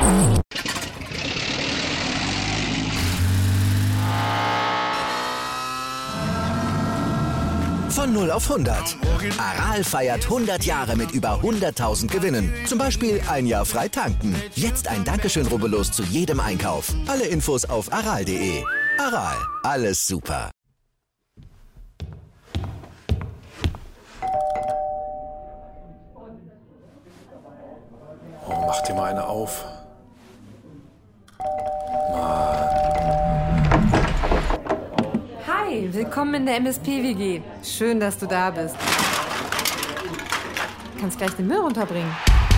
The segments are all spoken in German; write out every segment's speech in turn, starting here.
Von 0 auf 100. Aral feiert 100 Jahre mit über 100.000 Gewinnen. Zum Beispiel ein Jahr frei tanken. Jetzt ein Dankeschön, rubbellos zu jedem Einkauf. Alle Infos auf aral.de. Aral, alles super. Oh, mach dir mal eine auf. Hi, willkommen in der MSP-WG. Schön, dass du da bist. Du kannst gleich den Müll runterbringen.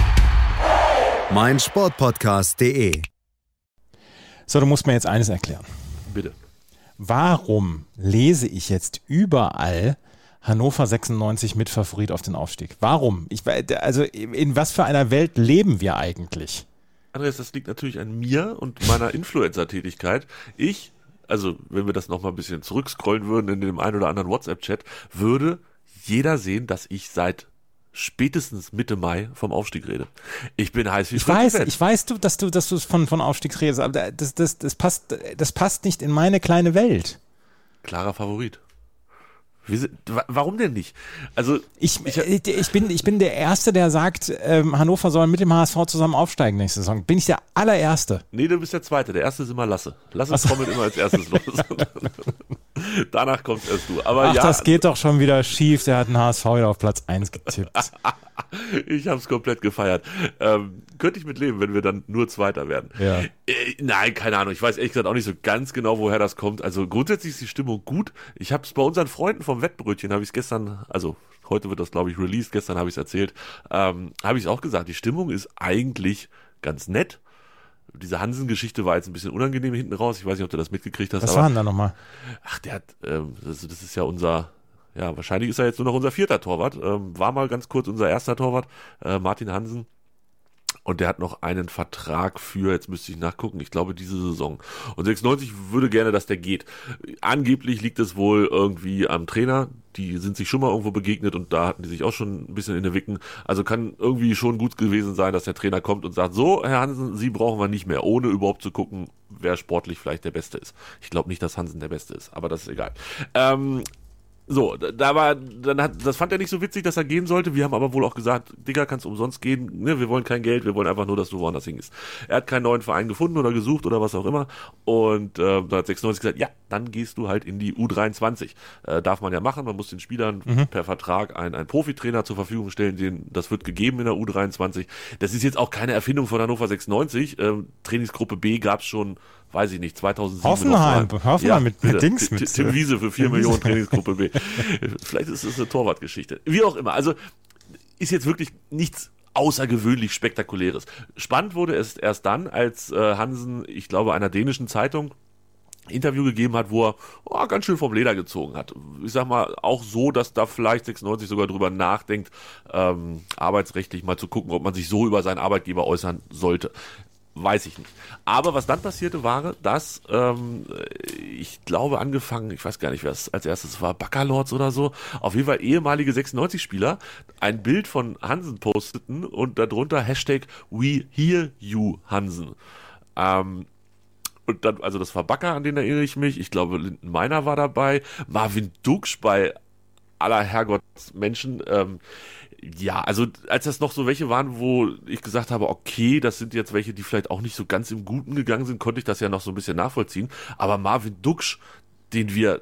meinsportpodcast.de. So, du musst mir jetzt eines erklären. Bitte. Warum lese ich jetzt überall Hannover 96 mit Favorit auf den Aufstieg? Warum? Also in was für einer Welt leben wir eigentlich? Andreas, das liegt natürlich an mir und meiner Influencer-Tätigkeit. Also wenn wir das nochmal ein bisschen zurückscrollen würden in dem einen oder anderen WhatsApp-Chat, würde jeder sehen, dass ich seit spätestens Mitte Mai vom Aufstieg rede. Ich bin heiß wie Fritz. Ich weiß, dass du von Aufstieg redest, aber das passt nicht in meine kleine Welt. Klarer Favorit. Warum denn nicht? Also ich bin der Erste, der sagt, Hannover soll mit dem HSV zusammen aufsteigen nächste Saison. Bin ich der allererste? Nee, du bist der Zweite. Der Erste ist immer Lasse. Lasse trommelt immer als erstes los. Danach kommst erst du. Aber das geht doch schon wieder schief. Der hat den HSV wieder auf Platz 1 getippt. Ich hab's komplett gefeiert. Könnte ich mit leben, wenn wir dann nur Zweiter werden. Ja. Nein, keine Ahnung. Ich weiß ehrlich gesagt auch nicht so ganz genau, woher das kommt. Also grundsätzlich ist die Stimmung gut. Ich habe es bei unseren Freunden vom Wettbrötchen, habe ich es gestern, also heute wird das glaube ich released, gestern habe ich es erzählt, habe ich es auch gesagt. Die Stimmung ist eigentlich ganz nett. Diese Hansen-Geschichte war jetzt ein bisschen unangenehm hinten raus. Ich weiß nicht, ob du das mitgekriegt hast. Was war denn da nochmal? Ach, der hat, das ist ja wahrscheinlich ist er jetzt nur noch unser 4. Torwart. War mal ganz kurz unser 1. Torwart, Martin Hansen. Und der hat noch einen Vertrag für, jetzt müsste ich nachgucken, ich glaube diese Saison. Und 96 würde gerne, dass der geht. Angeblich liegt es wohl irgendwie am Trainer. Die sind sich schon mal irgendwo begegnet und da hatten die sich auch schon ein bisschen in der Wicken. Also kann irgendwie schon gut gewesen sein, dass der Trainer kommt und sagt, so Herr Hansen, Sie brauchen wir nicht mehr, ohne überhaupt zu gucken, wer sportlich vielleicht der Beste ist. Ich glaube nicht, dass Hansen der Beste ist, aber das ist egal. Das fand er nicht so witzig, dass er gehen sollte. Wir haben aber wohl auch gesagt, Digga, kannst umsonst gehen. Ne, wir wollen kein Geld, wir wollen einfach nur, dass du woanders hingehst. Er hat keinen neuen Verein gefunden oder gesucht oder was auch immer. Und da hat 96 gesagt, ja, dann gehst du halt in die U23. Darf man ja machen, man muss den Spielern per Vertrag einen Profitrainer zur Verfügung stellen, das wird gegeben in der U23. Das ist jetzt auch keine Erfindung von Hannover 96. Trainingsgruppe B gab's schon, weiß ich nicht, 2007. Hoffenheim mit Dings. Mit Tim Wiese für 4 Millionen Trainingsgruppe B. Vielleicht ist es eine Torwartgeschichte. Wie auch immer. Also ist jetzt wirklich nichts außergewöhnlich Spektakuläres. Spannend wurde es erst dann, als Hansen, ich glaube, einer dänischen Zeitung Interview gegeben hat, wo er ganz schön vom Leder gezogen hat. Ich sag mal, auch so, dass da vielleicht 96 sogar drüber nachdenkt, arbeitsrechtlich mal zu gucken, ob man sich so über seinen Arbeitgeber äußern sollte. Weiß ich nicht. Aber was dann passierte, war, dass, ich glaube angefangen, ich weiß gar nicht, wer es als erstes war, Baccalords oder so, auf jeden Fall ehemalige 96-Spieler, ein Bild von Hansen posteten und darunter Hashtag We Hear You Hansen. Und dann, also das war Bakker, an den erinnere ich mich. Ich glaube, Linden Meiner war dabei. Marvin Duksch bei aller Herrgottsmenschen. Ja, also als das noch so welche waren, wo ich gesagt habe, okay, das sind jetzt welche, die vielleicht auch nicht so ganz im Guten gegangen sind, konnte ich das ja noch so ein bisschen nachvollziehen. Aber Marvin Duksch, den wir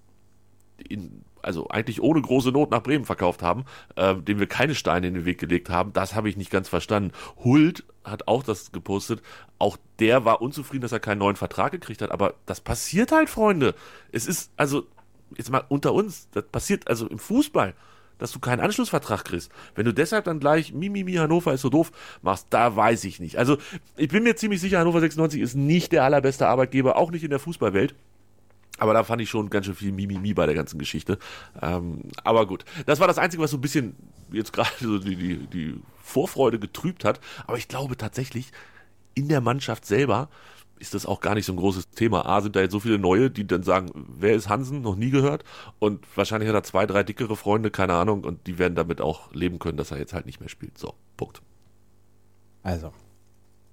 also eigentlich ohne große Not nach Bremen verkauft haben, dem wir keine Steine in den Weg gelegt haben, das habe ich nicht ganz verstanden. Hult hat auch das gepostet, auch der war unzufrieden, dass er keinen neuen Vertrag gekriegt hat, aber das passiert halt, Freunde. Es ist, also, jetzt mal unter uns, das passiert also im Fußball, dass du keinen Anschlussvertrag kriegst. Wenn du deshalb dann gleich Hannover ist so doof machst, da weiß ich nicht. Also, ich bin mir ziemlich sicher, Hannover 96 ist nicht der allerbeste Arbeitgeber, auch nicht in der Fußballwelt. Aber da fand ich schon ganz schön viel bei der ganzen Geschichte. Aber gut, das war das Einzige, was so ein bisschen jetzt gerade so die Vorfreude getrübt hat. Aber ich glaube tatsächlich, in der Mannschaft selber ist das auch gar nicht so ein großes Thema. A, sind da jetzt so viele Neue, die dann sagen, wer ist Hansen? Noch nie gehört. Und wahrscheinlich hat er 2, 3 dickere Freunde, keine Ahnung. Und die werden damit auch leben können, dass er jetzt halt nicht mehr spielt. So, Punkt. Also,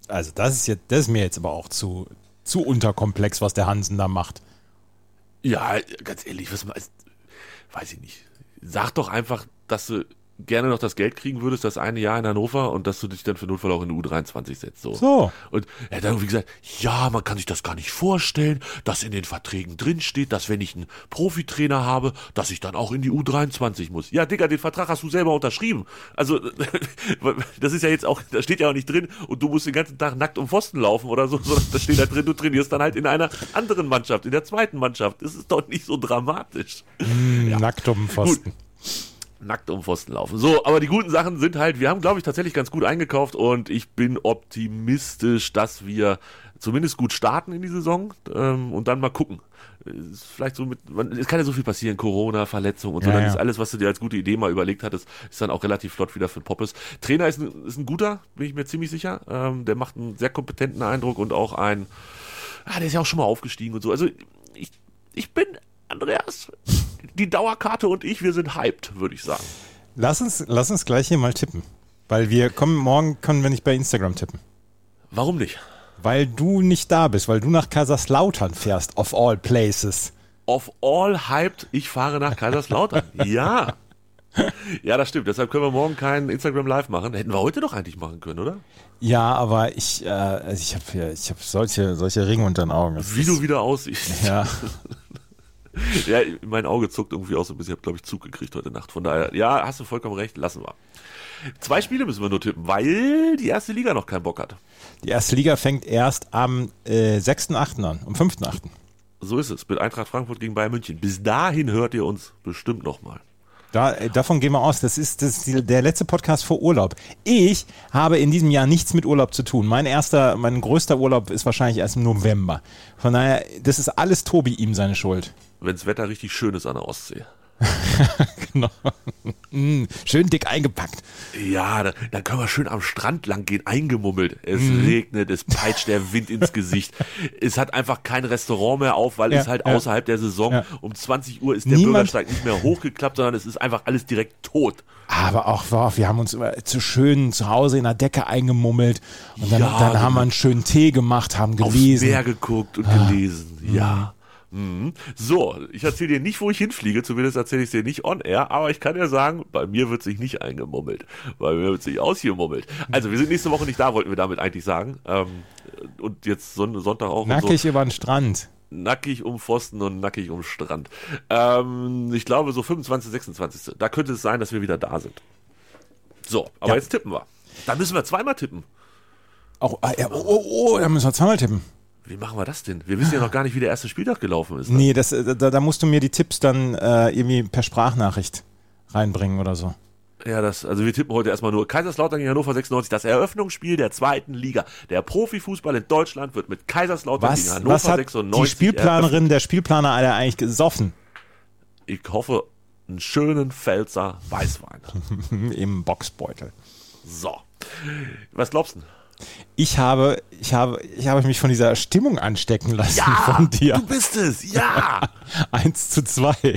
also das ist mir jetzt aber auch zu unterkomplex, was der Hansen da macht. Ja, ganz ehrlich, weiß ich nicht. Sag doch einfach, dass du gerne noch das Geld kriegen würdest, das eine Jahr in Hannover, und dass du dich dann für Notfall auch in die U23 setzt. So. Und er hat dann irgendwie gesagt, ja, man kann sich das gar nicht vorstellen, dass in den Verträgen drinsteht, dass wenn ich einen Profitrainer habe, dass ich dann auch in die U23 muss. Ja, Digga, den Vertrag hast du selber unterschrieben. Also, das ist ja jetzt auch, da steht ja auch nicht drin, und du musst den ganzen Tag nackt um Pfosten laufen oder so, sondern da steht da drin, du trainierst dann halt in einer anderen Mannschaft, in der zweiten Mannschaft. Das ist doch nicht so dramatisch. Nackt um Pfosten. Gut. Nackt um Pfosten laufen. So, aber die guten Sachen sind halt, wir haben, glaube ich, tatsächlich ganz gut eingekauft, und ich bin optimistisch, dass wir zumindest gut starten in die Saison, und dann mal gucken. Ist vielleicht so es kann ja so viel passieren, Corona, Verletzung und so, dann ist alles, was du dir als gute Idee mal überlegt hattest, ist dann auch relativ flott wieder für den Poppes. Trainer ist ein guter, bin ich mir ziemlich sicher. Der macht einen sehr kompetenten Eindruck, und auch der ist ja auch schon mal aufgestiegen und so. Also ich bin, Andreas, die Dauerkarte und wir sind hyped, würde ich sagen. Lass uns gleich hier mal tippen. Weil morgen können wir nicht bei Instagram tippen. Warum nicht? Weil du nicht da bist, weil du nach Kaiserslautern fährst, of all places. Of all hyped, ich fahre nach Kaiserslautern. Ja. Ja, das stimmt. Deshalb können wir morgen kein Instagram Live machen. Hätten wir heute doch eigentlich machen können, oder? Ja, aber ich hab solche Ringe unter den Augen. Wie du wieder aussiehst. Ja. Ja, mein Auge zuckt irgendwie auch so ein bisschen. Ich habe, glaube ich, Zug gekriegt heute Nacht. Von daher, ja, hast du vollkommen recht, lassen wir. 2 Spiele müssen wir nur tippen, weil die erste Liga noch keinen Bock hat. Die erste Liga fängt erst am 6.8. an, am 5.8. So ist es, mit Eintracht Frankfurt gegen Bayern München. Bis dahin hört ihr uns bestimmt nochmal. Davon gehen wir aus. Das ist der letzte Podcast vor Urlaub. Ich habe in diesem Jahr nichts mit Urlaub zu tun. Mein größter Urlaub ist wahrscheinlich erst im November. Von daher, das ist alles Tobi ihm seine Schuld. Wenn's Wetter richtig schön ist an der Ostsee. Genau. Schön dick eingepackt. Ja, dann können wir schön am Strand lang gehen, eingemummelt. Es regnet, es peitscht der Wind ins Gesicht. Es hat einfach kein Restaurant mehr auf, weil es halt außerhalb der Saison um 20 Uhr ist der Bürgersteig nicht mehr hochgeklappt, sondern es ist einfach alles direkt tot. Aber auch, wir haben uns zu schön zu Hause in der Decke eingemummelt, und dann haben wir einen schönen Tee gemacht, haben gelesen. Aufs Meer geguckt und gelesen, ja. So, ich erzähle dir nicht, wo ich hinfliege, zumindest erzähle ich es dir nicht on air, aber ich kann dir sagen, bei mir wird sich nicht eingemummelt, bei mir wird sich ausgemummelt. Also wir sind nächste Woche nicht da, wollten wir damit eigentlich sagen, und jetzt Sonntag auch. Nackig so. über den Strand. Nackig um Pfosten und nackig um Strand. Ich glaube so 25., 26. Da könnte es sein, dass wir wieder da sind. So, aber jetzt tippen wir. Dann müssen wir zweimal tippen. Da müssen wir zweimal tippen. Wie machen wir das denn? Wir wissen ja noch gar nicht, wie der erste Spieltag gelaufen ist. Ne? Nee, da musst du mir die Tipps dann irgendwie per Sprachnachricht reinbringen oder so. Ja, also wir tippen heute erstmal nur Kaiserslautern gegen Hannover 96. Das Eröffnungsspiel der 2. Liga. Der Profifußball in Deutschland wird mit Kaiserslautern gegen Hannover 96. Die Spielplanerin, der Spielplaner hat eigentlich gesoffen. Ich hoffe, einen schönen Pfälzer Weißwein. Im Boxbeutel. So. Was glaubst du? Ich habe mich von dieser Stimmung anstecken lassen von dir. Du bist es, ja! 1:2.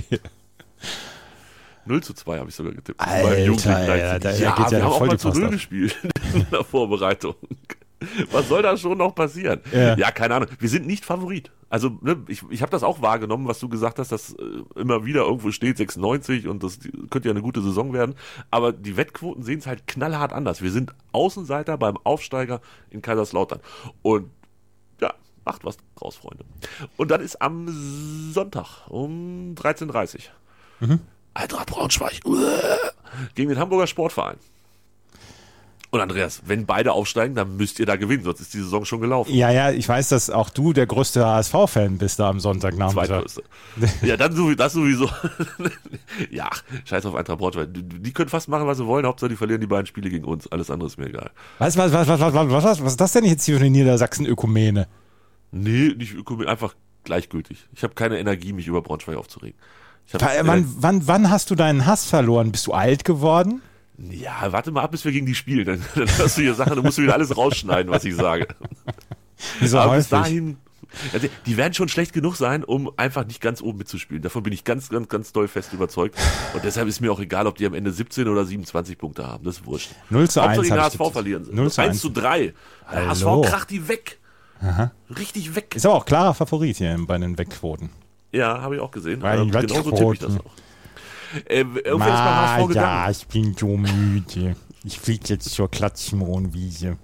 0:2 habe ich sogar getippt. Alter, wir haben auch mal zu 0 gespielt in der Vorbereitung. Was soll da schon noch passieren? Ja, keine Ahnung. Wir sind nicht Favorit. Also, ne, ich habe das auch wahrgenommen, was du gesagt hast, dass immer wieder irgendwo steht 96 und das könnte ja eine gute Saison werden. Aber die Wettquoten sehen es halt knallhart anders. Wir sind Außenseiter beim Aufsteiger in Kaiserslautern. Und ja, macht was draus, Freunde. Und dann ist am Sonntag um 13:30 Uhr Eintracht Braunschweig gegen den Hamburger Sportverein. Und Andreas, wenn beide aufsteigen, dann müsst ihr da gewinnen, sonst ist die Saison schon gelaufen. Ja, ich weiß, dass auch du der größte HSV-Fan bist da am Sonntagnachmittag. Zweitgrößte. Ja, das sowieso. Ja, scheiß auf Eintracht Braunschweig. Die können fast machen, was sie wollen, Hauptsache die verlieren die beiden Spiele gegen uns. Alles andere ist mir egal. Was ist das denn jetzt hier für eine Niedersachsen-Ökumene? Nee, nicht Ökumene, einfach gleichgültig. Ich habe keine Energie, mich über Braunschweig aufzuregen. Wann hast du deinen Hass verloren? Bist du alt geworden? Ja, warte mal ab, bis wir gegen die spielen. Dann hast du hier Sachen, dann musst du wieder alles rausschneiden, was ich sage. Wieso aber häufig? bis dahin, Also, die werden schon schlecht genug sein, um einfach nicht ganz oben mitzuspielen. Davon bin ich ganz, ganz, ganz doll fest überzeugt. Und deshalb ist mir auch egal, ob die am Ende 17 oder 27 Punkte haben. Das ist wurscht. 0:1 Hauptsache gegen habe ich HSV verlieren sie. 0:1. 1:3. Der HSV Hallo. kracht die weg. Aha. Richtig weg. Ist aber auch klarer Favorit hier bei den Wegquoten. Ja, habe ich auch gesehen. Bei den Genauso tippe ich das auch. Irgendwer ist beim HSV gegangen. Ja, ich bin so müde. Ich fliege jetzt zur Klatschmohnwiese.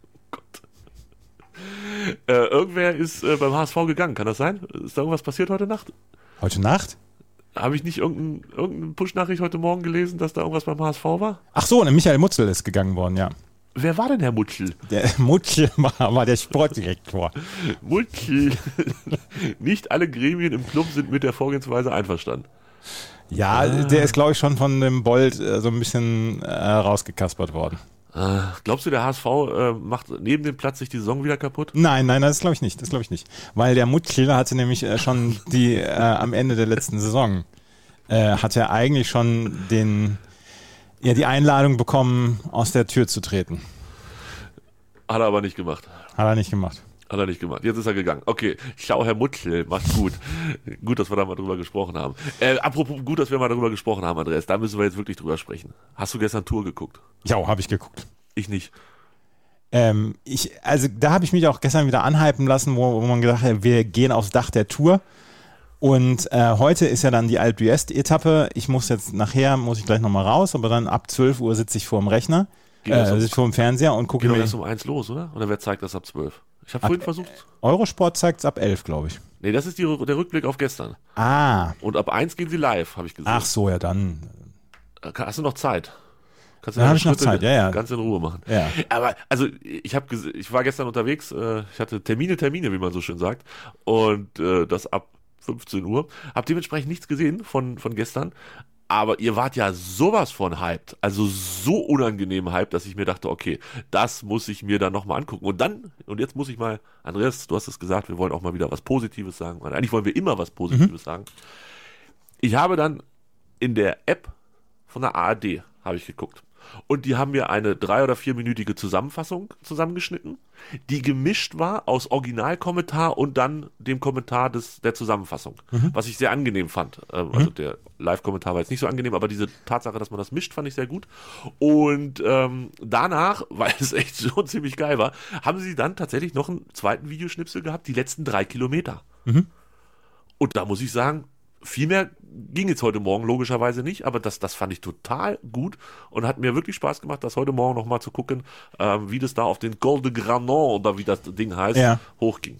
Irgendwer ist beim HSV gegangen, kann das sein? Ist da irgendwas passiert heute Nacht? Heute Nacht? Habe ich nicht irgendeine Push-Nachricht heute Morgen gelesen, dass da irgendwas beim HSV war? Ach so, ne, Michael Mutzel ist gegangen worden, ja. Wer war denn Herr Mutschel? Der Mutzel war der Sportdirektor. Mutschel. Nicht alle Gremien im Club sind mit der Vorgehensweise einverstanden. Ja, der ist, glaube ich, schon von dem Bold so ein bisschen rausgekaspert worden. Glaubst du, der HSV macht neben dem Platz sich die Saison wieder kaputt? Nein, das glaube ich nicht. Weil der Mutzel hatte nämlich schon am Ende der letzten Saison hat er eigentlich schon die Einladung bekommen, aus der Tür zu treten. Hat er aber nicht gemacht. Hat er nicht gemacht. Jetzt ist er gegangen. Okay, schau, Herr Mutschel, macht's gut. Gut, dass wir da mal drüber gesprochen haben. Apropos gut, dass wir mal drüber gesprochen haben, Andreas. Da müssen wir jetzt wirklich drüber sprechen. Hast du gestern Tour geguckt? Ja, habe ich geguckt. Ich nicht. Also da habe ich mich auch gestern wieder anhypen lassen, wo man gesagt hat, wir gehen aufs Dach der Tour. Und heute ist ja dann die Alpe d'Huez-Etappe. Ich muss gleich nochmal raus, aber dann ab 12 Uhr sitze ich vor dem Rechner, sitze ich vor dem Fernseher und gucke mir. Geht doch erst um 1 los, oder? Oder wer zeigt das ab 12? Ich habe vorhin versucht. Eurosport zeigt es ab 11, glaube ich. Nee, das ist der Rückblick auf gestern. Ah. Und ab 1 gehen sie live, habe ich gesehen. Ach so, ja dann. Hast du noch Zeit? Kannst du Dann habe ich noch Zeit, ja. Ganz in Ruhe machen. Ja. Aber, also, ich war gestern unterwegs, ich hatte Termine, wie man so schön sagt. Und das ab 15 Uhr. Hab dementsprechend nichts gesehen von gestern. Aber ihr wart ja sowas von hyped. Also so unangenehm hyped, dass ich mir dachte, okay, das muss ich mir dann nochmal angucken. Und jetzt muss ich mal, Andreas, du hast es gesagt, wir wollen auch mal wieder was Positives sagen. Eigentlich wollen wir immer was Positives sagen. Ich habe dann in der App von der ARD, habe ich geguckt. Und die haben mir eine 3- oder 4-minütige Zusammenfassung zusammengeschnitten, die gemischt war aus Originalkommentar und dann dem Kommentar der Zusammenfassung, was ich sehr angenehm fand. Also der Live-Kommentar war jetzt nicht so angenehm, aber diese Tatsache, dass man das mischt, fand ich sehr gut. Und danach, weil es echt schon ziemlich geil war, haben sie dann tatsächlich noch einen zweiten Videoschnipsel gehabt, die letzten 3 Kilometer. Und da muss ich sagen, viel mehr ging jetzt heute Morgen logischerweise nicht, aber das fand ich total gut und hat mir wirklich Spaß gemacht, das heute Morgen nochmal zu gucken, wie das da auf den Col de Granon oder wie das Ding heißt, hochging.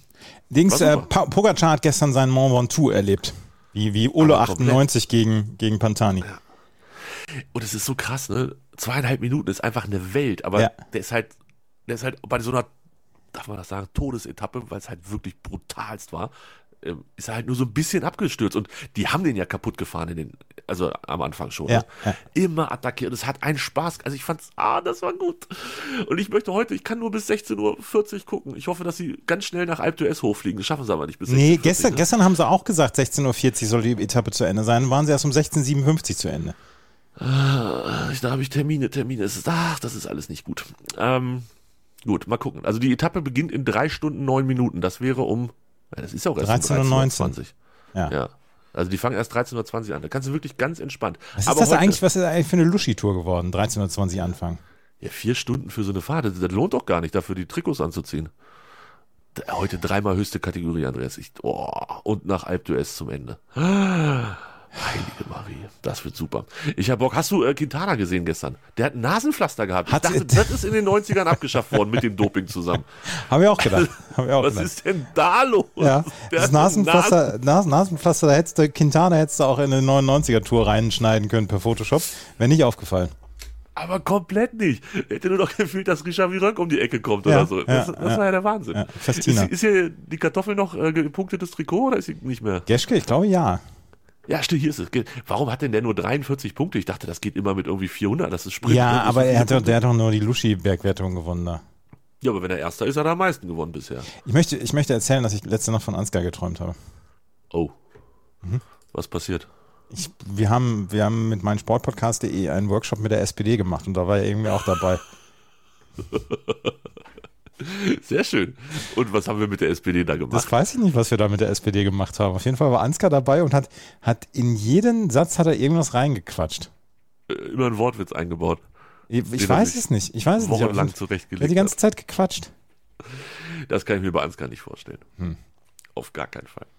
Pogacar hat gestern seinen Mont Ventoux erlebt, wie Olo 98 gegen Pantani. Ja. Und es ist so krass, ne? 2,5 Minuten ist einfach eine Welt, aber der ist halt bei so einer, darf man das sagen, Todesetappe, weil es halt wirklich brutalst war, ist er halt nur so ein bisschen abgestürzt und die haben den ja kaputt gefahren also am Anfang schon. Ja. Immer attackiert. Es hat einen Spaß. Also ich fand's, das war gut. Und ich kann nur bis 16:40 Uhr gucken. Ich hoffe, dass sie ganz schnell nach Alpe d'Huez hochfliegen. Das schaffen sie aber nicht bis 16:40 Uhr. Gestern haben sie auch gesagt, 16:40 Uhr soll die Etappe zu Ende sein. Waren sie erst um 16:57 Uhr zu Ende. Da habe ich Termine. Das ist alles nicht gut. Gut, mal gucken. Also die Etappe beginnt in 3 Stunden 9 Minuten. Das wäre das ist ja auch erst 13:19 Uhr. Ja. Also die fangen erst 13:20 Uhr an. Da kannst du wirklich ganz entspannt. Was ist das eigentlich für eine Luschi-Tour geworden? 13:20 Uhr anfangen. Ja, 4 Stunden für so eine Fahrt. Das lohnt doch gar nicht, dafür die Trikots anzuziehen. Heute 3-mal höchste Kategorie, Andreas. Und nach Alpe d'Huez zum Ende. Heilige Marie, das wird super. Ich hab Bock. Hast du Quintana gesehen gestern? Der hat ein Nasenpflaster gehabt. Ich dachte, das ist in den 90ern abgeschafft worden mit dem Doping zusammen. Habe ich auch gedacht. Was ist denn da los? Ja, das Nasenpflaster, da Quintana hättest du auch in eine 99er-Tour reinschneiden können per Photoshop. Wäre nicht aufgefallen. Aber komplett nicht. Hätte nur noch gefühlt, dass Richard Virenque um die Ecke kommt oder so. Das war ja der Wahnsinn. Ja, Festina. Ist hier die Kartoffel noch gepunktetes Trikot oder ist sie nicht mehr? Geschke, ich glaube ja. Ja, stimmt, hier ist es. Warum hat denn der nur 43 Punkte? Ich dachte, das geht immer mit irgendwie 400. Das ist Sprint. Ja, aber der hat doch nur die Luschi-Bergwertung gewonnen da. Ja, aber wenn er Erster ist, hat er am meisten gewonnen bisher. Ich möchte erzählen, dass ich letzte Nacht von Ansgar geträumt habe. Oh. Was passiert? Wir haben mit meinsportpodcast.de einen Workshop mit der SPD gemacht und da war er irgendwie auch dabei. Sehr schön. Und was haben wir mit der SPD da gemacht? Das weiß ich nicht, was wir da mit der SPD gemacht haben. Auf jeden Fall war Ansgar dabei und hat in jeden Satz hat er irgendwas reingequatscht. Immer ein Wortwitz eingebaut. Ich weiß es nicht. Ich weiß es nicht. Wochenlang Er zurechtgelegt. hat die ganze Zeit gequatscht. Das kann ich mir bei Ansgar nicht vorstellen. Auf gar keinen Fall.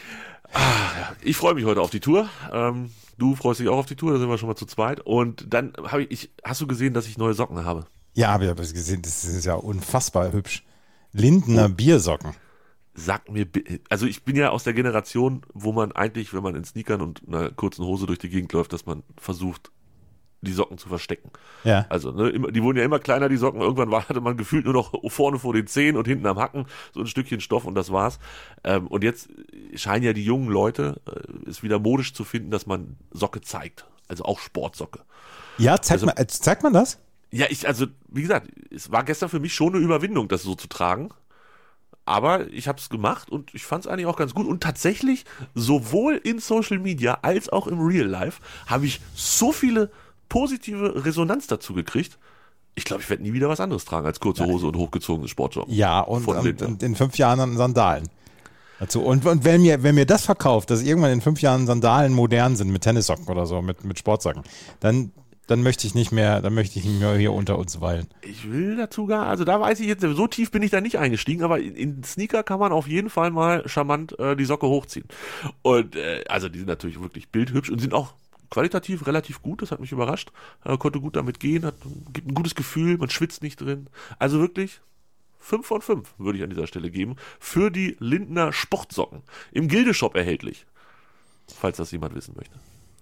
Ja. Ich freue mich heute auf die Tour. Du freust dich auch auf die Tour, da sind wir schon mal zu zweit. Und dann hast du gesehen, dass ich neue Socken habe? Ja, habe ich gesehen. Das ist ja unfassbar hübsch. Lindner Biersocken. Sag mir, also ich bin ja aus der Generation, wo man eigentlich, wenn man in Sneakern und einer kurzen Hose durch die Gegend läuft, dass man versucht, die Socken zu verstecken. Ja. Also, die wurden ja immer kleiner, die Socken. Irgendwann hatte man gefühlt nur noch vorne vor den Zehen und hinten am Hacken so ein Stückchen Stoff und das war's. Und jetzt scheinen ja die jungen Leute es wieder modisch zu finden, dass man Socke zeigt. Also auch Sportsocke. Ja, zeigt man das? Ja, wie gesagt, es war gestern für mich schon eine Überwindung, das so zu tragen. Aber ich habe es gemacht und ich fand es eigentlich auch ganz gut. Und tatsächlich, sowohl in Social Media als auch im Real Life, habe ich so viele positive Resonanz dazu gekriegt. Ich glaube, ich werde nie wieder was anderes tragen als kurze Hose und hochgezogene Sportsocken. Ja, und in 5 Jahren dann Sandalen. Dazu. Und wenn mir das verkauft, dass irgendwann in 5 Jahren Sandalen modern sind mit Tennissocken oder so, mit Sportsocken, dann möchte ich nicht mehr hier unter uns weilen. Ich will dazu also da weiß ich jetzt, so tief bin ich da nicht eingestiegen, aber in Sneaker kann man auf jeden Fall mal charmant die Socke hochziehen. Und also die sind natürlich wirklich bildhübsch und sind auch qualitativ relativ gut, das hat mich überrascht. Konnte gut damit gehen, gibt ein gutes Gefühl, man schwitzt nicht drin. Also wirklich 5 von 5 würde ich an dieser Stelle geben. Für die Lindner Sportsocken. Im Gilde-Shop erhältlich. Falls das jemand wissen möchte.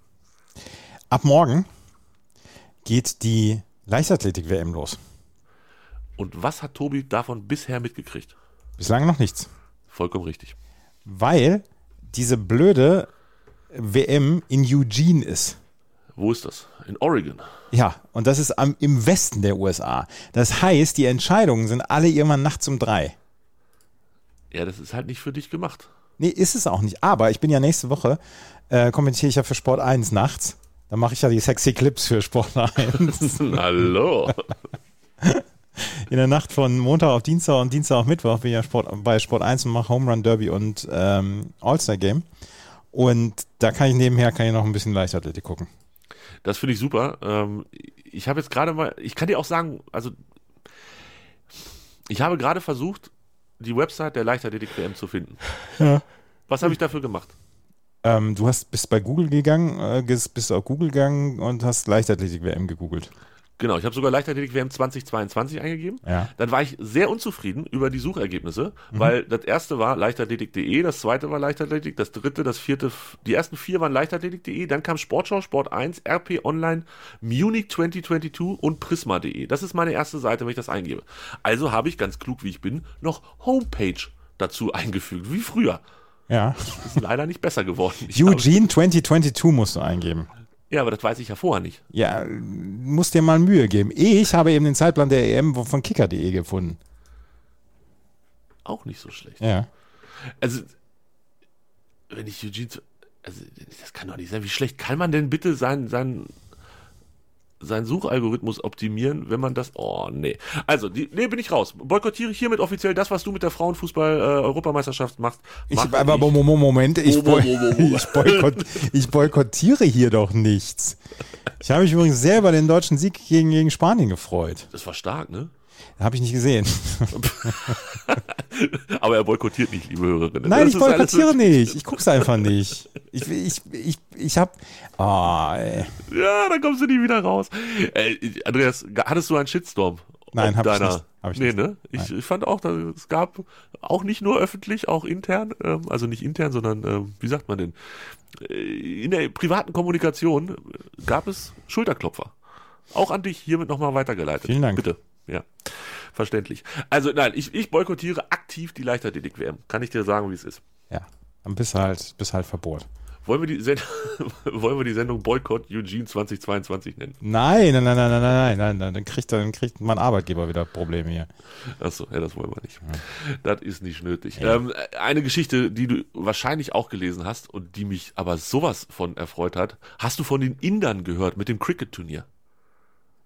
Ab morgen geht die Leichtathletik-WM los. Und was hat Tobi davon bisher mitgekriegt? Bislang noch nichts. Vollkommen richtig. Weil diese blöde WM in Eugene ist. Wo ist das? In Oregon. Ja, und das ist im Westen der USA. Das heißt, die Entscheidungen sind alle irgendwann nachts um 3. Ja, das ist halt nicht für dich gemacht. Nee, ist es auch nicht. Aber ich bin ja nächste Woche, kommentiere ich ja für Sport 1 nachts. Da mache ich ja die sexy Clips für Sport 1. Hallo. In der Nacht von Montag auf Dienstag und Dienstag auf Mittwoch bin ich ja bei Sport 1 und mache Home Run Derby und All-Star Game. Und da kann ich nebenher noch ein bisschen Leichtathletik gucken. Das finde ich super. Ich habe jetzt gerade mal, ich kann dir auch sagen, also ich habe gerade versucht, die Website der Leichtathletik-WM zu finden. Ja. Was habe ich dafür gemacht? Du bist bei Google gegangen, bist auf Google gegangen und hast Leichtathletik-WM gegoogelt. Genau, ich habe sogar Leichtathletik-WM 2022 eingegeben. Ja. Dann war ich sehr unzufrieden über die Suchergebnisse, weil das erste war leichtathletik.de, das zweite war Leichtathletik, das dritte, das vierte, die ersten 4 waren leichtathletik.de, dann kam Sportschau, Sport 1, RP Online, Munich 2022 und Prisma.de. Das ist meine erste Seite, wenn ich das eingebe. Also habe ich, ganz klug wie ich bin, noch Homepage dazu eingefügt, wie früher. Ja. Ist leider nicht besser geworden. Eugene 2022 musst du eingeben. Ja, aber das weiß ich ja vorher nicht. Ja, musst dir mal Mühe geben. Ich habe eben den Zeitplan der EM von kicker.de gefunden. Auch nicht so schlecht. Ja. Also, wenn ich Eugene, also das kann doch nicht sein. Wie schlecht kann man denn bitte seinen Suchalgorithmus optimieren, wenn man das, nee. Also, bin ich raus. Boykottiere ich hiermit offiziell das, was du mit der Frauenfußball-Europameisterschaft machst. Moment, ich boykottiere hier doch nichts. Ich habe mich übrigens selber den deutschen Sieg gegen Spanien gefreut. Das war stark, ne? Habe ich nicht gesehen. Aber er boykottiert nicht, liebe Hörerinnen. Nein, ich boykottiere nicht. Ich gucke es einfach nicht. Ich habe... Ja, dann kommst du nie wieder raus. Andreas, hattest du einen Shitstorm? Nein, habe ich nicht. Ne? Ich fand auch, es gab auch nicht nur öffentlich, auch intern, also nicht intern, sondern, wie sagt man denn, in der privaten Kommunikation gab es Schulterklopfer. Auch an dich hiermit nochmal weitergeleitet. Vielen Dank. Bitte. Ja, verständlich. Also nein, ich boykottiere aktiv die Leichtathletik-WM. Kann ich dir sagen, wie es ist. Ja, dann bist halt Verbot. Wollen wir die Sendung Boykott Eugene 2022 nennen? Nein. Dann kriegt mein Arbeitgeber wieder Probleme hier. Achso, ja, das wollen wir nicht. Ja. Das ist nicht nötig. Ja. Eine Geschichte, die du wahrscheinlich auch gelesen hast und die mich aber sowas von erfreut hat. Hast du von den Indern gehört mit dem Cricket-Turnier?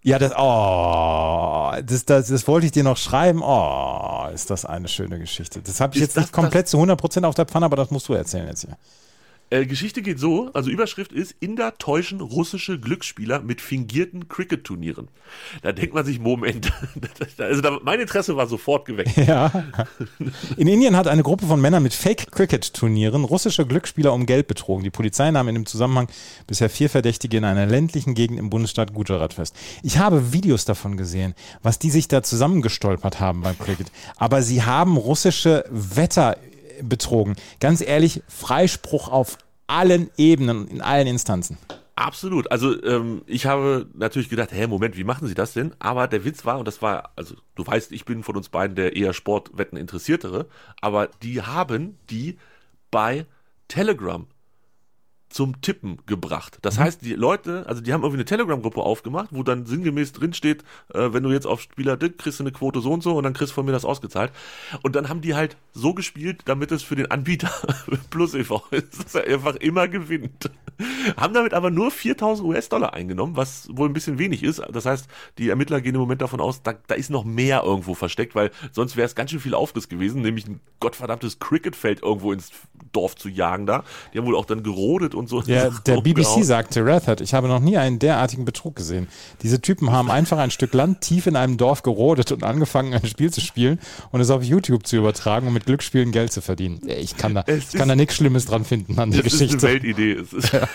Ja, das wollte ich dir noch schreiben. Oh, ist das eine schöne Geschichte. Das habe ich jetzt nicht komplett zu 100% auf der Pfanne, aber das musst du erzählen jetzt hier. Geschichte geht so, also Überschrift ist: Inder täuschen russische Glücksspieler mit fingierten Cricket-Turnieren. Da denkt man sich, Moment, mein Interesse war sofort geweckt. Ja. In Indien hat eine Gruppe von Männern mit Fake-Cricket-Turnieren russische Glücksspieler um Geld betrogen. Die Polizei nahm in dem Zusammenhang bisher 4 Verdächtige in einer ländlichen Gegend im Bundesstaat Gujarat fest. Ich habe Videos davon gesehen, was die sich da zusammengestolpert haben beim Cricket. Aber sie haben russische Wetter betrogen. Ganz ehrlich, Freispruch auf allen Ebenen, in allen Instanzen. Absolut. Also ich habe natürlich gedacht, Moment, wie machen sie das denn? Aber der Witz war, und das war, also du weißt, ich bin von uns beiden der eher Sportwetten Interessiertere, aber die haben die bei Telegram zum Tippen gebracht. Das heißt, die Leute, also die haben irgendwie eine Telegram-Gruppe aufgemacht, wo dann sinngemäß drinsteht, wenn du jetzt auf Spieler Dick kriegst du eine Quote so und so und dann kriegst du von mir das ausgezahlt. Und dann haben die halt so gespielt, damit es für den Anbieter plus e.V. ist, dass er einfach immer gewinnt. Haben damit aber nur 4.000 US-Dollar eingenommen, was wohl ein bisschen wenig ist. Das heißt, die Ermittler gehen im Moment davon aus, da ist noch mehr irgendwo versteckt, weil sonst wäre es ganz schön viel Aufriss gewesen, nämlich ein gottverdammtes Cricketfeld irgendwo ins Dorf zu jagen da. Die haben wohl auch dann gerodet und so. Ja, der BBC sagte, Rathert, ich habe noch nie einen derartigen Betrug gesehen. Diese Typen haben einfach ein Stück Land tief in einem Dorf gerodet und angefangen, ein Spiel zu spielen und es auf YouTube zu übertragen, um mit Glücksspielen Geld zu verdienen. Ich kann da nichts Schlimmes dran finden an der Geschichte. Das ist eine Weltidee.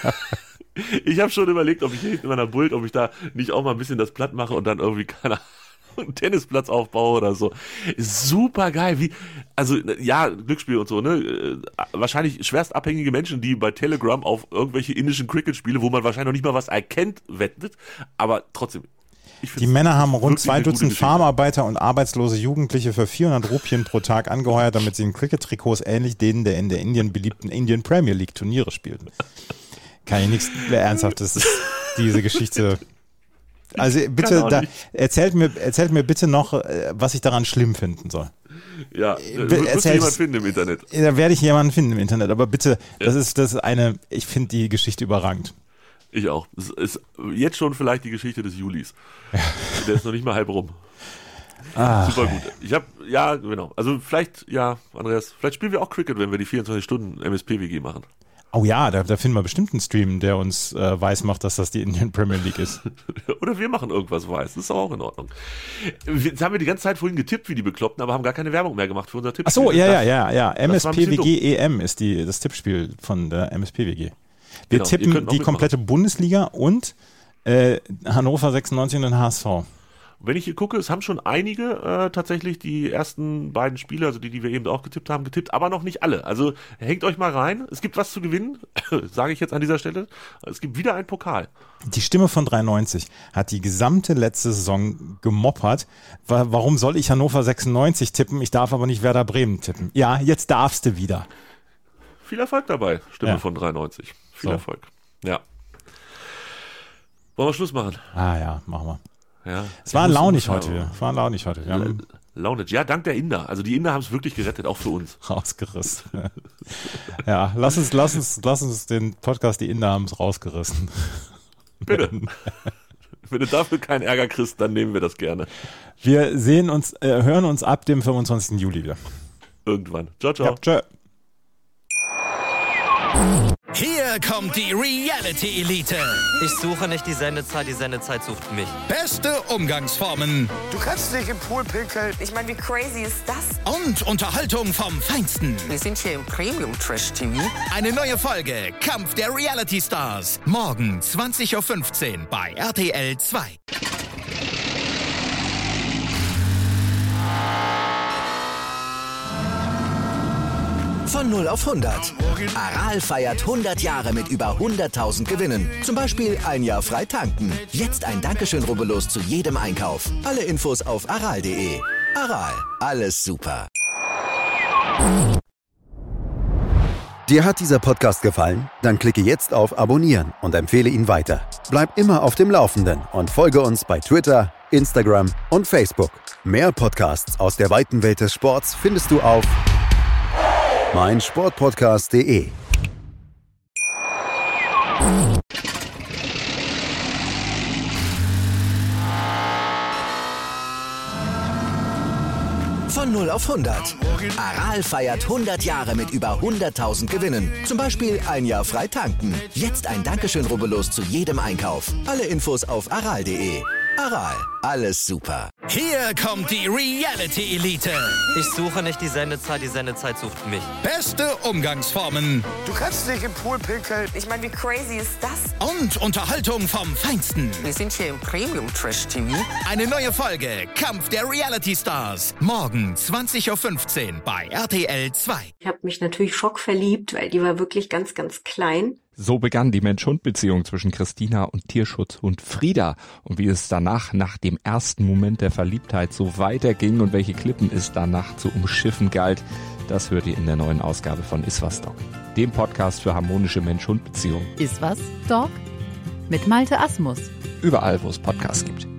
Ich habe schon überlegt, ob ich hier in meiner Bult, ob ich da nicht auch mal ein bisschen das platt mache und dann irgendwie, keine Ahnung, einen Tennisplatz aufbaue oder so. Super geil. Also ja, Glücksspiel und so, ne? Wahrscheinlich schwerst abhängige Menschen, die bei Telegram auf irgendwelche indischen Cricket-Spiele, wo man wahrscheinlich noch nicht mal was erkennt, wettet, aber trotzdem. Die Männer haben rund 2 Dutzend Farmarbeiter und arbeitslose Jugendliche für 400 Rupien pro Tag angeheuert, damit sie in Cricket-Trikots ähnlich denen der in der Indien beliebten Indian Premier League Turniere spielten. Kann ich nichts Ernsthaftes, diese Geschichte. Also bitte, erzählt mir bitte noch, was ich daran schlimm finden soll. Ja, wirst du jemanden finden im Internet. Da werde ich jemanden finden im Internet, aber bitte, das ist ich finde die Geschichte überragend. Ich auch. Das ist jetzt schon vielleicht die Geschichte des Julis. Ja. Der ist noch nicht mal halb rum. Super gut. Genau. Also vielleicht, Andreas, vielleicht spielen wir auch Cricket, wenn wir die 24 Stunden MSP-WG machen. Oh ja, da finden wir bestimmt einen Stream, der uns weiß macht, dass das die Indian Premier League ist. Oder wir machen irgendwas weiß. Das ist auch in Ordnung. Jetzt haben wir die ganze Zeit vorhin getippt wie die Bekloppten, aber haben gar keine Werbung mehr gemacht für unser Tippspiel. Ach so, ja. MSP-WG EM ist das Tippspiel von der MSP-WG. Wir tippen die komplette Bundesliga und Hannover 96 und den HSV. Wenn ich hier gucke, es haben schon einige tatsächlich die ersten beiden Spiele, also die wir eben auch getippt haben, getippt, aber noch nicht alle. Also hängt euch mal rein. Es gibt was zu gewinnen, sage ich jetzt an dieser Stelle. Es gibt wieder einen Pokal. Die Stimme von 93 hat die gesamte letzte Saison gemoppert. Warum soll ich Hannover 96 tippen? Ich darf aber nicht Werder Bremen tippen. Ja, jetzt darfst du wieder. Viel Erfolg dabei, Stimme von 93. Viel Erfolg. Ja. Wollen wir Schluss machen? Ja, machen wir. Ja, es war launig heute. Launig. Ja, dank der Inder. Also die Inder haben es wirklich gerettet, auch für uns. Rausgerissen. Ja, lass uns den Podcast, die Inder haben es rausgerissen. Bitte. Wenn du dafür keinen Ärger kriegst, dann nehmen wir das gerne. Wir hören uns ab dem 25. Juli wieder. Irgendwann. Ciao, ciao. Ja, tschö. Hier kommt die Reality Elite. Ich suche nicht die Sendezeit sucht mich. Beste Umgangsformen. Du kannst nicht im Pool pinkeln. Ich meine, wie crazy ist das? Und Unterhaltung vom Feinsten. Wir sind hier im Premium Trash TV. Eine neue Folge Kampf der Reality Stars. Morgen 20.15 Uhr bei RTL 2. Von 0 auf 100. Aral feiert 100 Jahre mit über 100.000 Gewinnen. Zum Beispiel ein Jahr frei tanken. Jetzt ein Dankeschön, rubbellos zu jedem Einkauf. Alle Infos auf aral.de. Aral, alles super. Dir hat dieser Podcast gefallen? Dann klicke jetzt auf Abonnieren und empfehle ihn weiter. Bleib immer auf dem Laufenden und folge uns bei Twitter, Instagram und Facebook. Mehr Podcasts aus der weiten Welt des Sports findest du auf meinsportpodcast.de. 0 auf 100. Aral feiert 100 Jahre mit über 100.000 Gewinnen. Zum Beispiel ein Jahr frei tanken. Jetzt ein Dankeschön, rubbellos zu jedem Einkauf. Alle Infos auf aral.de. Aral, alles super. Hier kommt die Reality Elite. Ich suche nicht die Sendezeit sucht mich. Beste Umgangsformen Du kannst nicht im Pool pinkeln. Ich meine, wie crazy ist das? und Unterhaltung vom Feinsten. Wir sind hier im Premium-Trash-TV. Eine neue Folge Kampf der Reality Stars. Morgen 20.15 Uhr bei RTL 2. Ich habe mich natürlich schockverliebt, weil die war wirklich ganz, ganz klein. So begann die Mensch-Hund-Beziehung zwischen Christina und Tierschutzhund Frieda. Und wie es danach, nach dem ersten Moment der Verliebtheit, so weiterging und welche Klippen es danach zu umschiffen galt, das hört ihr in der neuen Ausgabe von Iswas Dog, dem Podcast für harmonische Mensch-Hund-Beziehungen. Iswas Dog? Mit Malte Asmus. Überall, wo es Podcasts gibt.